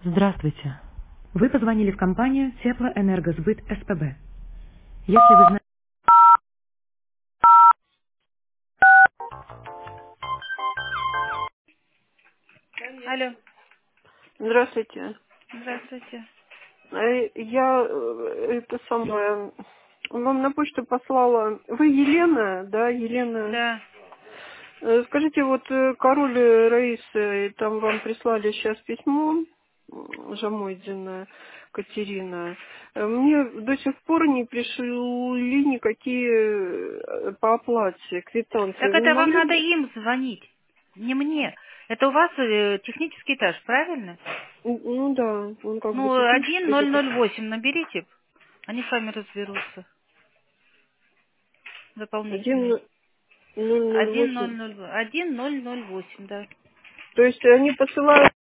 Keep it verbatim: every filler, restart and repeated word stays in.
Здравствуйте. Вы позвонили в компанию Теплоэнергосбыт СПБ. Если вы знаете... Алло, Здравствуйте. здравствуйте. Э, Я э, это самое вам на почту послала. Вы Елена, да, Елена? Да. Э, Скажите, вот э, король э, Раиса, э, там вам прислали сейчас письмо, м, Жамойдина Катерина. Э, Мне до сих пор не пришли никакие э, по оплате квитанции. Так Вы не это вам могли надо бы? им звонить, не мне. Это у вас э, технический этаж, правильно? Н- Ну да, он как бы Ну, один технический ноль этот. ноль восемь наберите. Они сами разберутся. Дополнительный. Один ноль ноль Один ноль восемь. ноль один ноль ноль восемь, да. То есть они посылают